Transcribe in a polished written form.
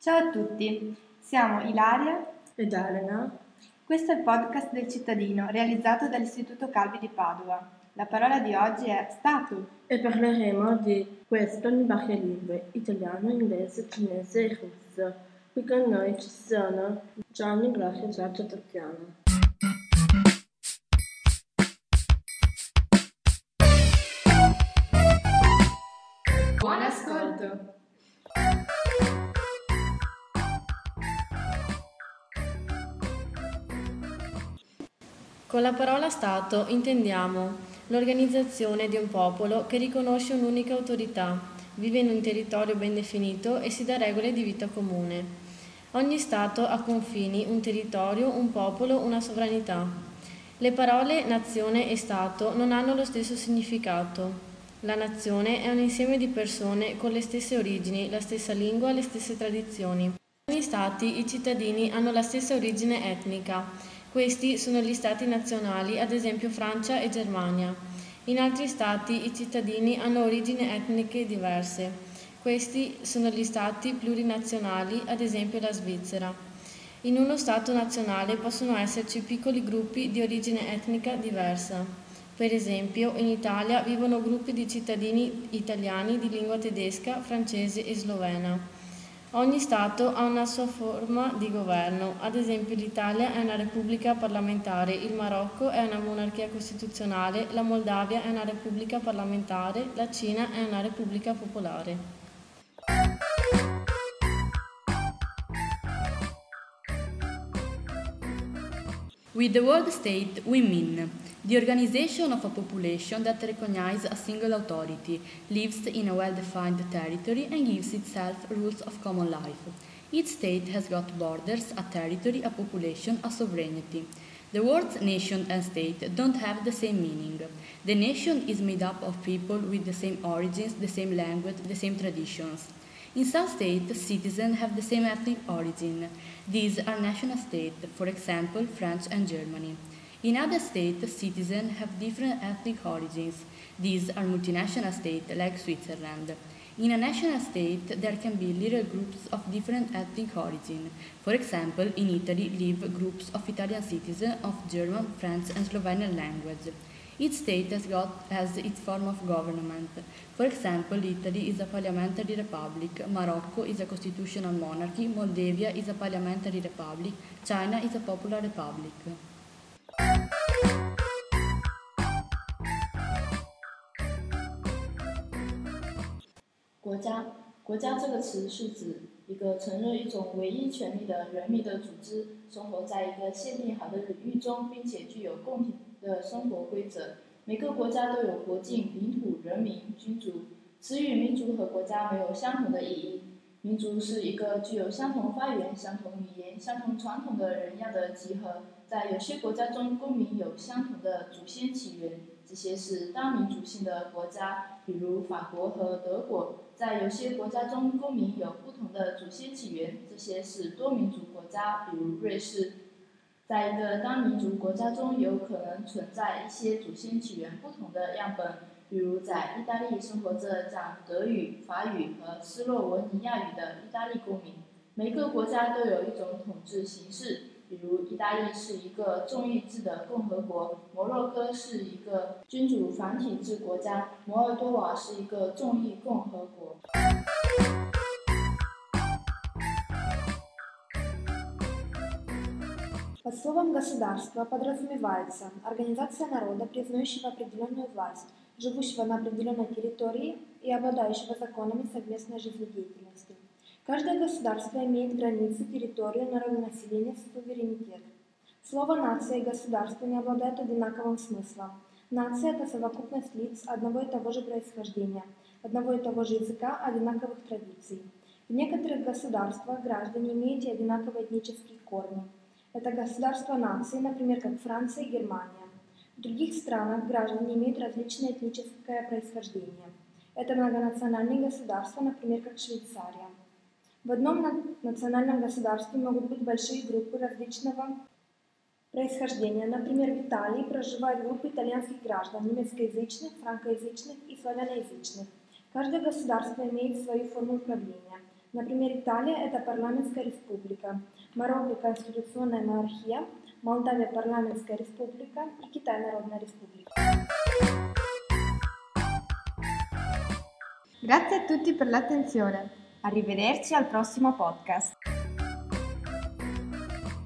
Ciao a tutti, siamo Ilaria ed Elena. Questo è il podcast del cittadino realizzato dall'Istituto Calvi di Padova. La parola di oggi è Stato. E parleremo di questo in varie lingue, italiano, inglese, cinese e russo. Qui con noi ci sono Gianni, Gloria, Giorgio e Tatiana. Buon ascolto! Con la parola Stato intendiamo l'organizzazione di un popolo che riconosce un'unica autorità, vive in un territorio ben definito e si dà regole di vita comune. Ogni Stato ha confini, un territorio, un popolo, una sovranità. Le parole nazione e Stato non hanno lo stesso significato. La nazione è un insieme di persone con le stesse origini, la stessa lingua, le stesse tradizioni. In alcuni stati i cittadini hanno la stessa origine etnica. Questi sono gli stati nazionali, ad esempio Francia e Germania. In altri stati i cittadini hanno origini etniche diverse. Questi sono gli stati plurinazionali, ad esempio la Svizzera. In uno stato nazionale possono esserci piccoli gruppi di origine etnica diversa. Per esempio, in Italia vivono gruppi di cittadini italiani di lingua tedesca, francese e slovena. Ogni Stato ha una sua forma di governo, ad esempio l'Italia è una repubblica parlamentare, il Marocco è una monarchia costituzionale, la Moldavia è una repubblica parlamentare, la Cina è una repubblica popolare. With the word state, we mean the organization of a population that recognizes a single authority, lives in a well-defined territory, and gives itself rules of common life. Each state has got borders, a territory, a population, a sovereignty. The words nation and state don't have the same meaning. The nation is made up of people with the same origins, the same language, the same traditions. In some states, citizens have the same ethnic origin. These are national states, for example, France and Germany. In other states, citizens have different ethnic origins. These are multinational states, like Switzerland. In a national state, there can be little groups of different ethnic origin. For example, in Italy live groups of Italian citizens of German, French, and Slovenian language. Each state has its form of government. For example, Italy is a parliamentary republic, Morocco is a constitutional monarchy, Moldavia is a parliamentary republic, China is a popular republic. 国家这个词是指一个承认一种唯一权利的人民的组织，生活在一个限定好的领域中，并且具有共同的生活规则。每个国家都有国境、领土、人民、君主。词语民族和国家没有相同的意义。民族是一个具有相同发源、相同语言、相同传统的人样的集合。在有些国家中，公民有相同的祖先起源，这些是单民族性的国家，比如法国和德国。在有些国家中，公民有不同的祖先起源，这些是多民族国家，比如瑞士。在一个单民族国家中，有可能存在一些祖先起源不同的样本，比如在意大利生活着讲德语、法语和斯洛文尼亚语的意大利公民。每个国家都有一种统治形式，比如意大利是一个众议制的共和国，摩洛哥是一个君主繁体制国家，摩尔多瓦是一个众议共和国。 Под словом «государство» подразумевается организация народа, признающего определенную власть, живущего на определенной территории и обладающего законами совместной жизнедеятельности. Каждое государство имеет границы, территорию, народонаселение, суверенитет. Слово «нация» и «государство» не обладают одинаковым смыслом. Нация – это совокупность лиц одного и того же происхождения, одного и того же языка, одинаковых традиций. В некоторых государствах граждане имеют одинаковые этнические корни. Это государства-нации, например, как Франция и Германия. В других странах граждане имеют различное этническое происхождение. Это многонациональные государства, например, как Швейцария. В одном национальном государстве могут быть большие группы различного происхождения. Например, в Италии проживают группы итальянских граждан, немецкоязычных, франкоязычных и славяноязычных. Каждое государство имеет свою форму управления. Например, Италия – это парламентская республика, Марокко – конституционная монархия, Молдавия – парламентская республика и Китай – народная республика. Grazie a tutti per l'attenzione. Arrivederci al prossimo podcast.